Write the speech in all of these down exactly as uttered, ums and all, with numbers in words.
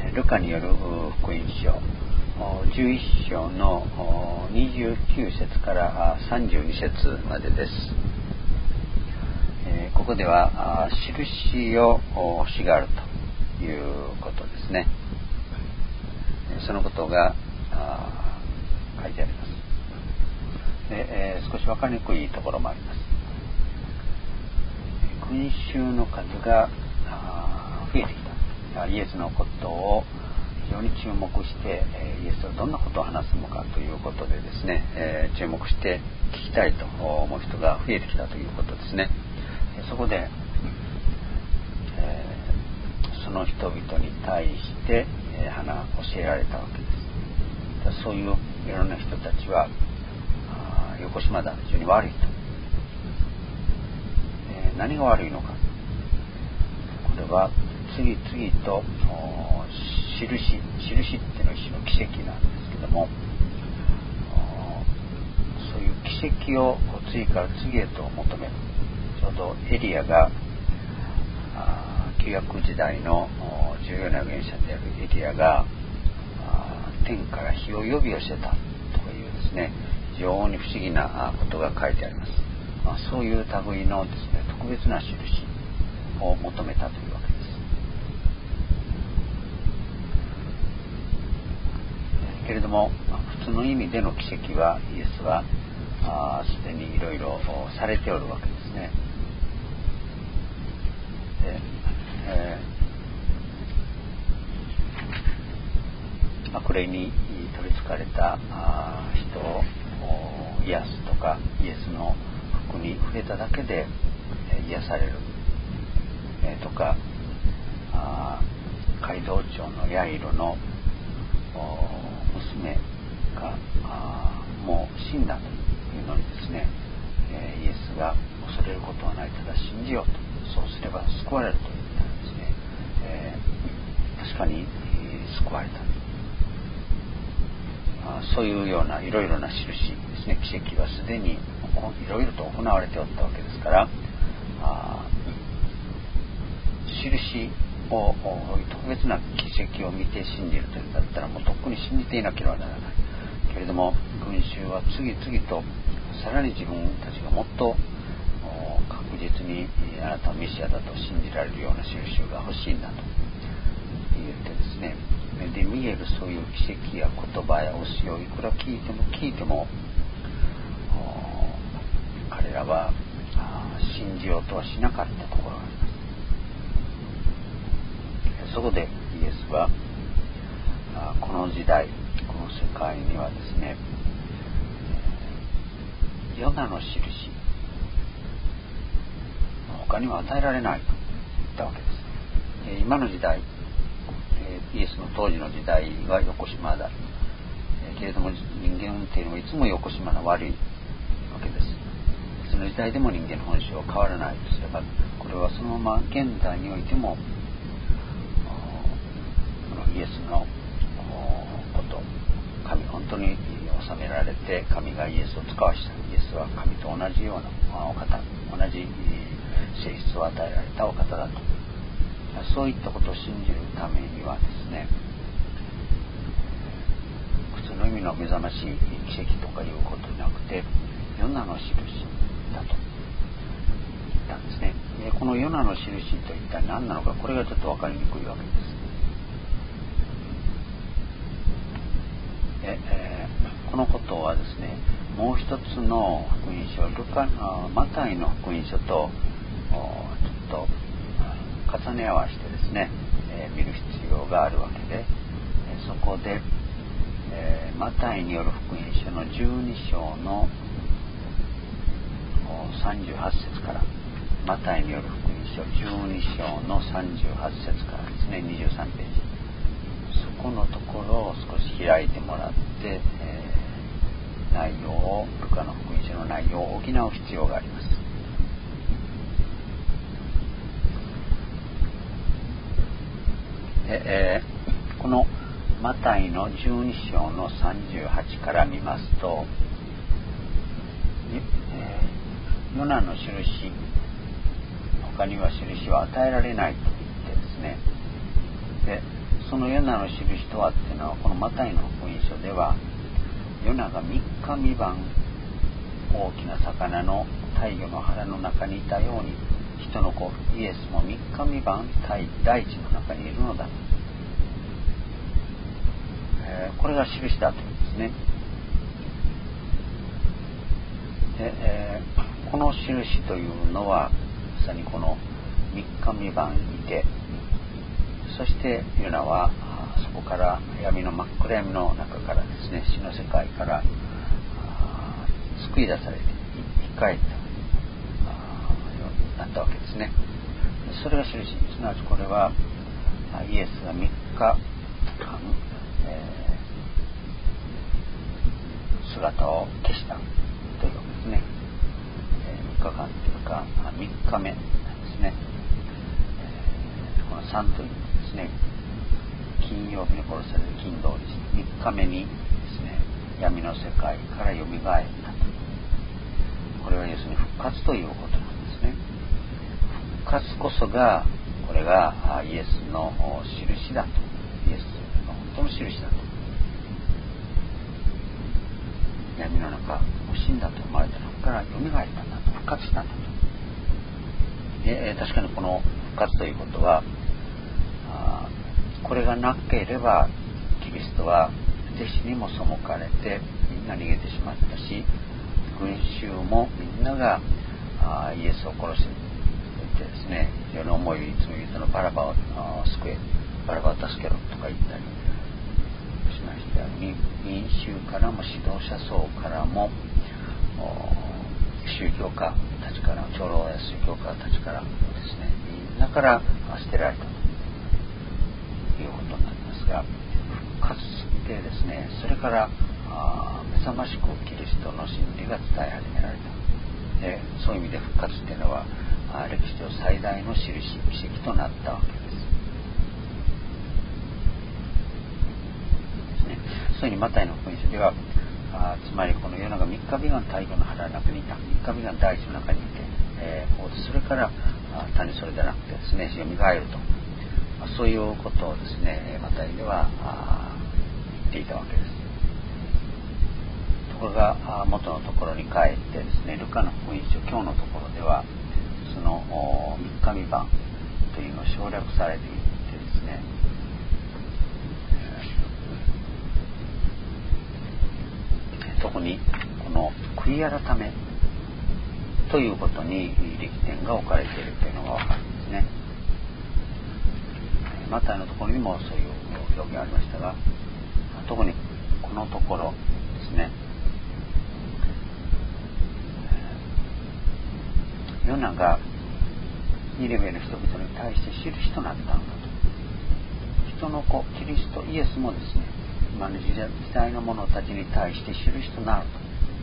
ルカによる福音書じゅういっ章のにじゅうきゅう節からさんじゅうに節までです。ここでは印をしがあるということですね。そのことが書いてあります。で少し分かりにくいところもあります。群衆の数が増えてきた。イエスのことを非常に注目してイエスはどんなことを話すのかということでですね、注目して聞きたいと思う人が増えてきたということですね。そこでその人々に対して話教えられたわけです。そういういろんな人たちは横島だ、非常に悪いと。何が悪いのか。これは次々と印、印っていうのは一種の奇跡なんですけども、そういう奇跡を次から次へと求める。ちょうどエリアが旧約時代の重要な預言者であるエリアが天から火を呼び寄せたというですね、非常に不思議なことが書いてあります。まあ、そういう類のですね、特別な印を求めたというわけです。けれども普通の意味での奇跡はイエスはすでにいろいろされておるわけですね。で、えー、悪霊に取りつかれた人を癒すとか、イエスの服に触れただけで癒される、えー、とか、街道長のヤイロの娘がもう死んだというのにですね、イエスが恐れることはない、ただ信じようと、そうすれば救われると言ったんですね。えー、確かに救われた。そういうようないろいろな印ですね、奇跡はすでにいろいろと行われておったわけですから、印を特別な奇跡を見て信じるというんだったら、もうとっくに信じていなければならないけれども、群衆は次々とさらに自分たちがもっと確実にあなたはメシアだと信じられるような印が欲しいんだと言ってですね、目で見えるそういう奇跡や言葉や教えをいくら聞いても聞いても、彼らは信じようとはしなかったところがあります。そこでイエスはこの時代、この世界にはですね、ヨナの印他には与えられないと言ったわけです。今の時代、イエスの当時の時代は横島だけれども、人間というのはいつも横島な悪いわけです。その時代でも人間の本性は変わらないとすれば、これはそのまま現代においてもイエスのこと、神本当に収められて神がイエスを使わした。イエスは神と同じようなお方、同じ性質を与えられたお方だと、そういったことを信じるためにはですね、普通の意味の目覚ましい奇跡とかいうことじゃなくて、ヨナの印だと言ったんですね。でこのヨナの印と一体何なのか、これがちょっと分かりにくいわけです。でえー、このことはですね、もう一つの福音書、ルカマタイの福音書とちょっと重ね合わせてですね、えー、見る必要があるわけで、えー、そこで、えー、マタイによる福音書のじゅうに章のさんじゅうはち節から、マタイによる福音書じゅうに章のさんじゅうはち節からですね、にじゅうさんページ、そこのところを少し開いてもらって、えー、内容をルカの福音書の内容を補う必要があります。でえー、このマタイのじゅうに章のさんじゅうはちから見ますと、えー、ヨナの印、他には印は与えられないと言ってですね、でそのヨナの印とはっていうのは、このマタイの福音書では、ヨナがみっかみばん大きな魚の大魚の腹の中にいたように、人の子イエスもみっかみばん大地の中にいるのだ、えー、これが印だというんですね。で、えー、この印というのはまさにこのみっかみばんいて、そしてヨナはそこから闇の真っ暗闇の中からですね、死の世界から救い出されて生き返ったようになったわけですね。それが印、すなわちこれはイエスがみっかかん、えー、姿を消したというわけですね。えー、みっかかんというかみっかめなんですね。えー、このさんというですね、金曜日に殺される金土日、みっかめにですね、闇の世界からよみがえったと。これは要するに復活ということなんですね。復活こそが、これがイエスの印だと。イエスの本当の印だと。闇の中、死んだと思われた中からよみがえったんだと。復活したんだと。で、確かにこの復活ということは、これがなければキリストは弟子にも背かれてみんな逃げてしまったし、群衆もみんながイエスを殺していてですね、非常に重い罪人のバラバを救え、バラバを助けろとか言ったりしましたように、民衆からも指導者層からも宗教家たちから、長老や宗教家たちからですね、みんなから捨てられたということになりますが、復活してですね、それから目覚ましくキリストの真理が伝え始められた。で、そういう意味で復活っていうのは歴史上最大の印、奇跡となったわけです。ですね、そういうふうにマタイの福音書では、あつまりこのヨナがみっかびかん大魚の腹の中にいた、みっかびかん大地の中にいて、えー、それから種それでなくてですね、よみがえると、そういうことをですね、マタイでは言っていたわけです。ところが元のところに帰ってですね、ルカの福音書今日のところではそのみっかみばんというのを省略されていてですね、特にこの悔い改めということに力点が置かれているというのが分かるんですね。マタイのところにもそういう表現がありましたが、特にこのところですね、ヨナがニネベの人々に対して印となったんだと。人の子キリストイエスもですね、今の時代の者たちに対して印となると。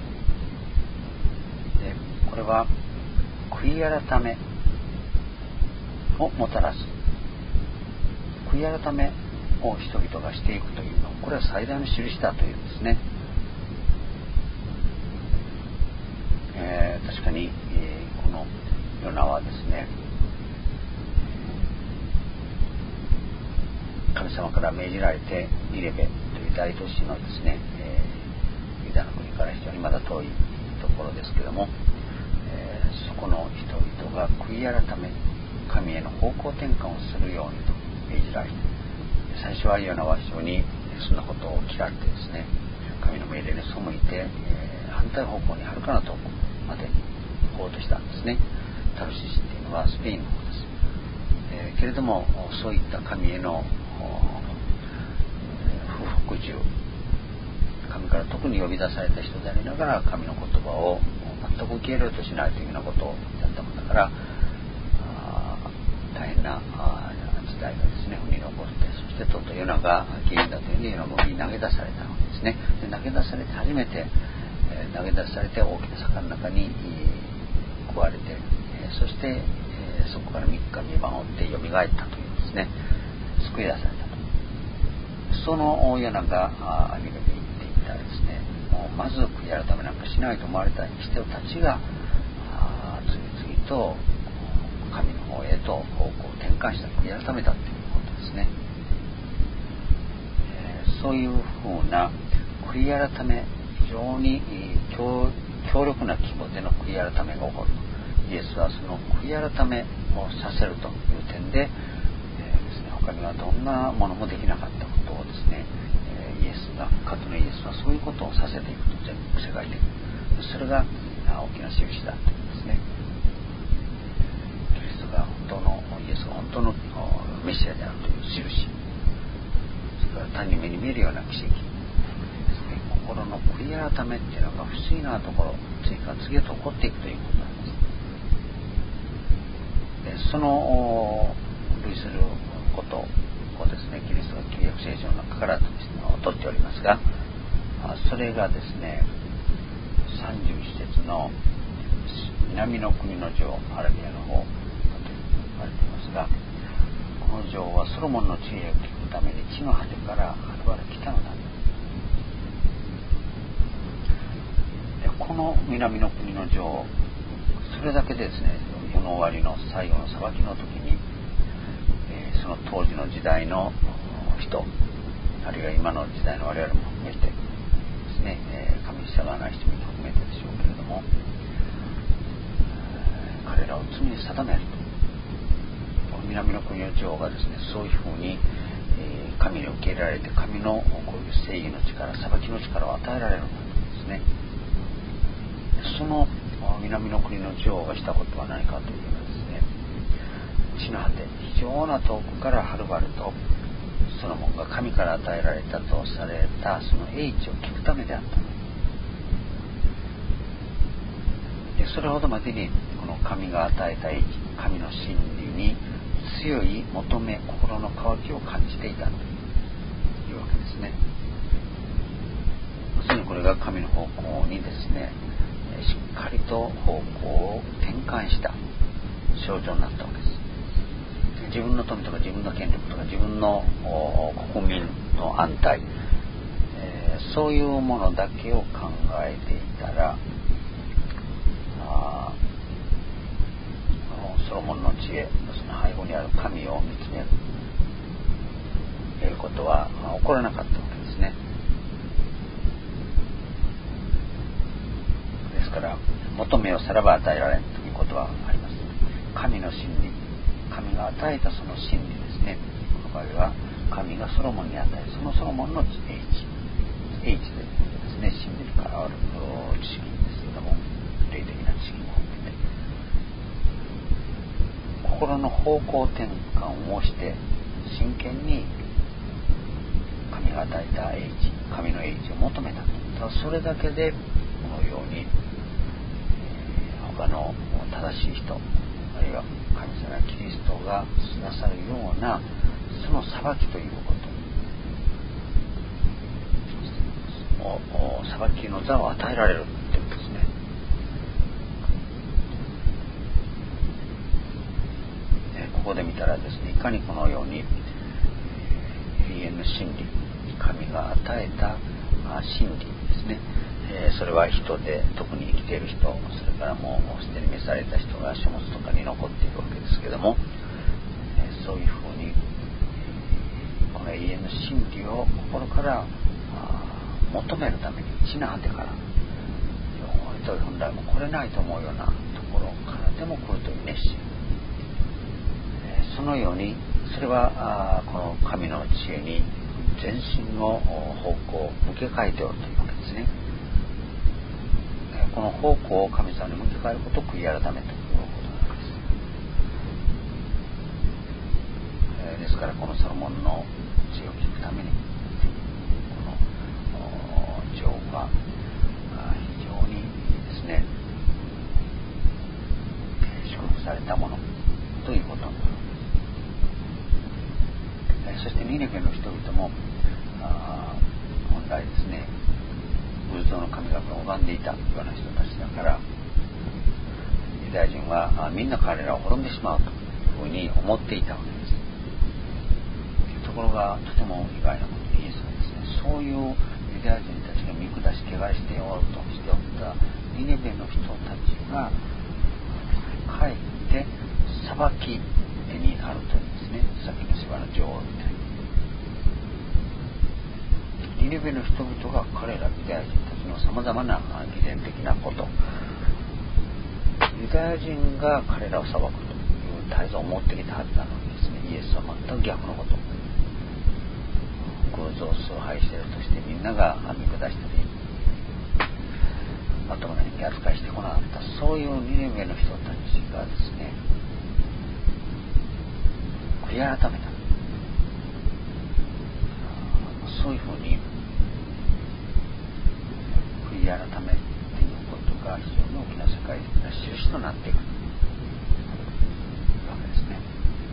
で、これは悔い改めをもたらす、悔い改めを人々がしていくというの、これは最大の印だというんですね。えー、確かに、えー、このヨナはですね、神様から命じられてニネベという大都市のですね、えー、ユダの国から非常にまだ遠いところですけども、えー、そこの人々が悔い改め、神への方向転換をするようにと命じられて、最初はヨナは非常にそんなことを嫌ってですね、神の命令に背いて、えー、反対方向にはるかな遠くまで行こうとしたんですね。タルシシっていうのはスペインの方です。えー、けれどもそういった神への不服従、神から特に呼び出された人でありながら神の言葉を全く受け入れようとしないというようなことをやったもんだから、大変な時代がですね、降り残って、そしてとうとうヨナが原因だというふうにヨナの海に投げ出されたわけですね。で、投げ出されて初めて、えー、投げ出されて大きな坂の中に食われて、えー、そして、えー、そこからみっかみばんを追ってよみがえったというですね、救い出されたと。そのヨナがニネベに行っていったらですね、もうまず悔い改めなんかしないと思われた人たちが次々と神の方へと方向を転換した、悔い改めたということですね。 そういうふうな悔い改め、非常に強、強力な規模での悔い改めが起こる。イエスはその悔い改めをさせるという点で、えーですね、他にはどんなものもできなかったことをですね、えー、イエスが、かつのイエスはそういうことをさせていくと、全部世界的に。それが大きな印だというんですね。キリストが本当の、イエスが本当のメシアであるという印。それから単に目に見えるような奇跡ですね。心の悔い改めっていうのが不思議なところ、次から次へと起こっていくということなんです。でその類することをですね、キリストが旧約聖書の中から取っておりますが、それがですね、さんじゅういち節の南の国の城、アラビアの方と言われていますが、この城はソロモンの知恵を聞くために地の果てからはるばる来たのだ。でこの南の国の城、それだけでですね、世の終わりの最後の裁きの時に、えー、その当時の時代の人、あるいは今の時代の我々も含めてですね、えー、神に従わない人も含めてでしょうけれども、彼らを罪に定めると。南の国の女王がですね、そういうふうに、えー、神に受け入れられて、神のこういう正義の力、裁きの力を与えられるんですね。その南の国の女王がしたことは何かというとですね、地の果て、非常な遠くからはるばるとソロモンが神から与えられたとされたその英知を聞くためであった。でそれほどまでにこの神が与えた英知、神の真理に強い求め、心の渇きを感じていたというわけですね。要するにこれが神の方向にですね、しっかりと方向を転換した象徴になったわけです。自分の富とか自分の権力とか自分の国民の安泰、えー、そういうものだけを考えていたら、あソロモンの知恵、その背後にある神を見つめるということは起こらなかったわけですね。ですから求めをさらば与えられんということはあります。神の真理、神が与えたその真理ですね。この場合は神がソロモンに与え、そのソロモンの英知、英知でですね、真理に関わる知識ですけども、霊的な知識も含めて心の方向転換をして真剣に神が与えた英知、神の英知を求めた。ただそれだけでこのように、えー、他の正しい人、あるいは神様キリストがなさるようなその裁きということを裁きの座を与えられるということですね。ここで見たらですね、いかにこのように、えー、永遠の真理、神が与えた真理ですね、えー、それは人で特に生きている人、それからもうすでに召された人が書物とかに残っているわけですけども、えー、そういうふうにこの永遠の真理を心から求めるために、地の果てから本来も来れないと思うようなところからでも来るという熱心、えー、そのようにそれはこの神の知恵に全身の方向を向け替えておるというわけですね。この方向を神様に向け替えることを悔い改めということなんです。えー、ですからこのソロモンの知恵を聞くためにこの女王が非常にですね、祝福されたものということなんです。えー、そしてニネベの人々も本来ですね、偶像の神々を拝んでいたような人たちだから、ユダヤ人はみんな彼らを滅んでしまうというふうに思っていたわけです。ところがとても意外なことに、イエスはですね、そういうユダヤ人たちが見下し汚しておるとしておったニネベの人たちがかえって裁きになるというんですね。さっきの芝の女王みたいに。 ニネベの人々が彼らユダヤ人たちのさまざまな偽善的なこと、ユダヤ人が彼らを裁くという態度を持ってきたはずなのにですね、イエスは全く逆のこと、偶像崇拝しているとしてみんなが見下したりまともな人間扱いしてこなかった、そういうニネベの人たちがですね、悔い改めた、そういうふうに悔い改めっていうことが非常に大きな世界的な印となっていくわけですね。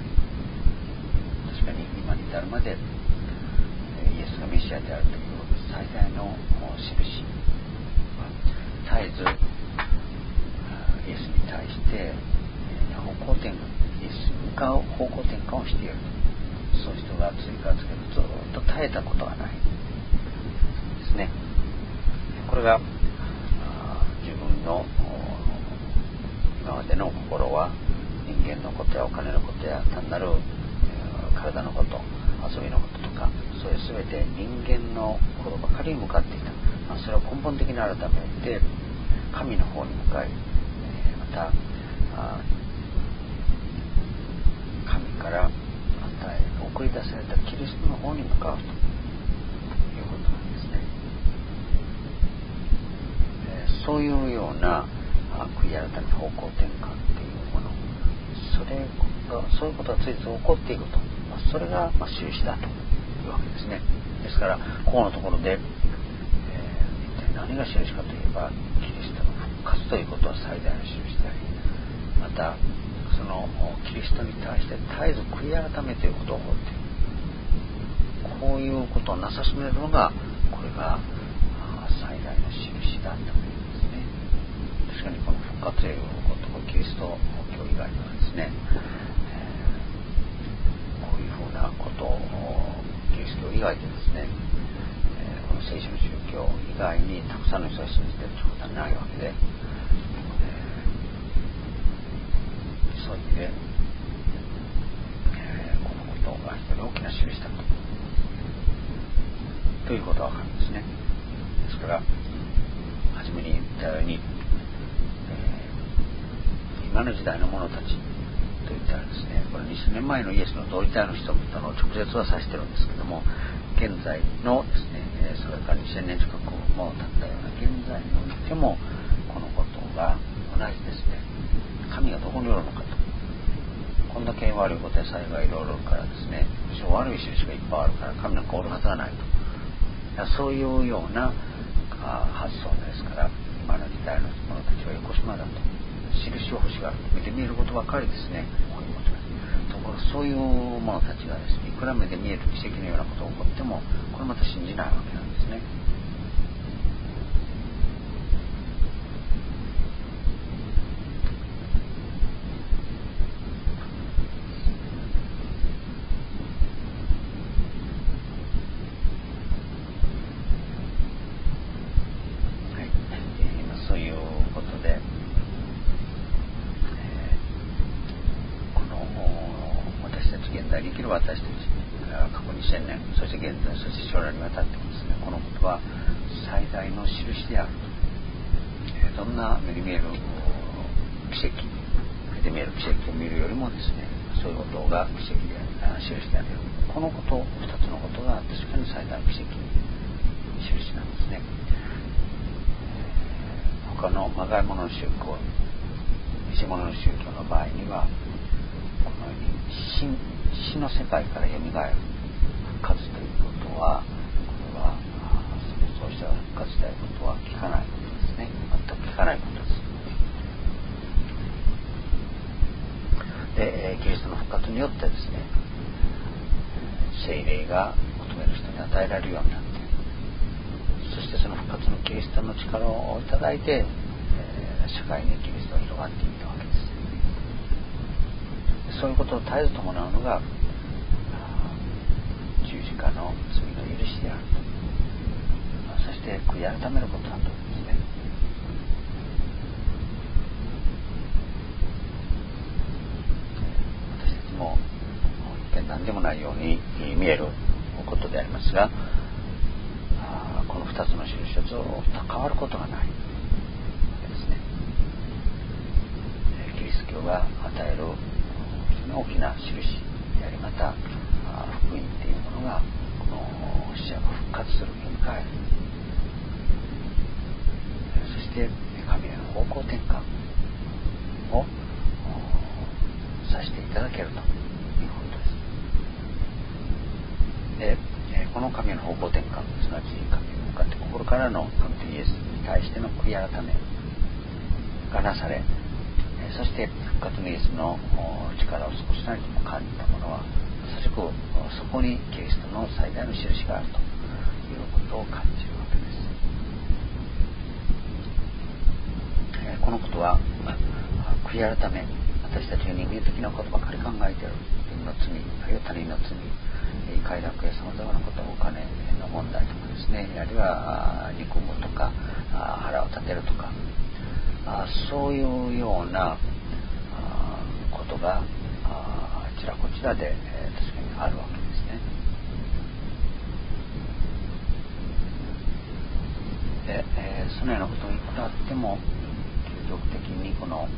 確かに今に至るまでイエスがメシアであるという最大の印は絶えずイエスに対して方向転換、イエスに向かう方向転換をしている。そういう人が次から次へとずっと絶えたことはないですね。これが自分の今までの心は人間のことやお金のことや単なる体のこと、遊びのこととか、そういう全て人間のことばかりに向かっていた。それを根本的に改めて神の方に向かい、また神から与え送り出されたキリストの方に向かうということなんですね。そういうような悔い改め、方向転換っていうもの、それがそういうことがついつい起こっていくと、それがまあ印だというわけですね。ですからここのところで、えー、一体何が印かといえば、キリストの復活ということは最大の印であり、またそのキリストに対して絶えず悔い改めということを起こっている。こういうことをなさしめるのが、これが最大の印だというですね。確かにこの復活ということ、キリスト教以外ではですね、えー、こういうふうなことをキリスト教以外でですね、えー、この聖書の宗教以外にたくさんの人が信じているということはないわけで、そういう意味で、えー、このことが非常に大きな印だとということが分かるんですね。ですから初めに言ったように、えー、今の時代の者たちといったらですね、これにせんねんまえのイエスの同時代の人々の直接は指してるんですけども、現在のですね、それからにせんねん近くも経ったような現在においてもこのことが同じですね。神がどこにおるのかと、こんだけ悪いことや災害いろいろからですね、むしろ悪い印がいっぱいあるから神なんかおるはずがないと、そういうような発想ですから、今の時代の者たちは横島だと、印を欲しがる、目で見えることばかりですね、こういうことです。ところそういう者たちがですね、いくら目で見える奇跡のようなことが起こっても、これまた信じないわけなんですね。生きる私たち、過去にせんねん、そして現在、そして将来にわたってもですね、このことは最大の印であると。どんな目に見える奇跡、目で見える奇跡を見るよりもですね、そういうことが奇跡である、印である。このこと、二つのことが確かに最大の奇跡、印なんですね。他のまがいものの宗教、偽物の宗教の場合には、このように真死の世界から蘇る復活ということは、これはそうした復活ということは聞かないことですね。全く聞かないことです。で、キリストの復活によってですね、聖霊が求める人に与えられるようになって、そしてその復活のキリストの力をいただいて、社会にキリストが広がっていったわけです。そういうことを絶えず伴うのが十字架の罪の許しであると、そして悔い改めることだと思うんですね。私たちも一見何でもないように見えることでありますが、 たつの印はずっと変わることがないですね。キリスト教が与える大きな印であり、また福音っていうものがこの死者が復活するよみがえる、そして神への方向転換をさせていただけるということです。で、この神への方向転換、すなわち神に向かって心からの神とイエスに対しての悔い改めがなされ、そして復活のイエスの力を少しなりとも感じた者は、まさしくそこにキリストの最大の印があるということを感じるわけです。このことは悔い改め、私たちが人間的なことばかり考えている自分の罪、あるいは他人の罪、快楽やさまざまなこと、お金の問題とかですね、あるいは憎むとか腹を立てるとか、そういうようなことがあちらこちらで確かにあるわけですね。で、えー、そのようなことがいくらあっても究極的にこの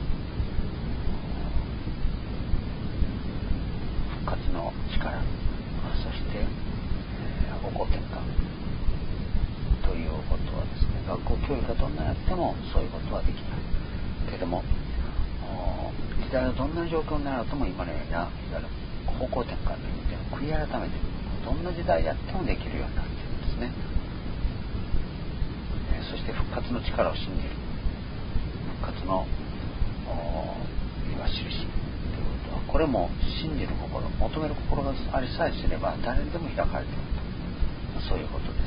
復活の力、そして、えー、方向転換ということはですね、学校教育がどんなやってもそういうことはできないけれども、時代はどんな状況になろうとも今のようないわゆる方向転換の意味で悔い改めてどんな時代やってもできるようになっているんですね。えー、そして復活の力を信じる、復活の今印ということは、これも信じる心、求める心がありさえすれば誰にでも開かれていると、そういうことです。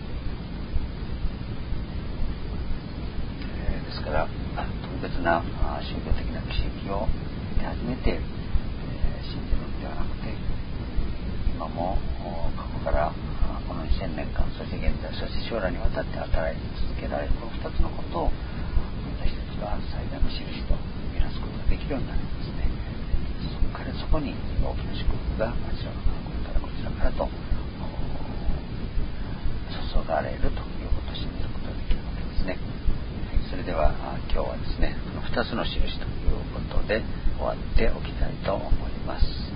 えー、ですから特別な宗教的な奇跡を見て初めて、えー、信じるのではなくて、今も過去からこのにせんねんかん、そして現在、そして将来にわたって働き続けられるこのふたつのことを私たちは最大の印と見なすことができるようになるんですね。そこからそこに大きな祝福があちらからこちらからと注がれるということを信じることができるわけですね。それでは今日はですね、このふたつの印ということで終わっておきたいと思います。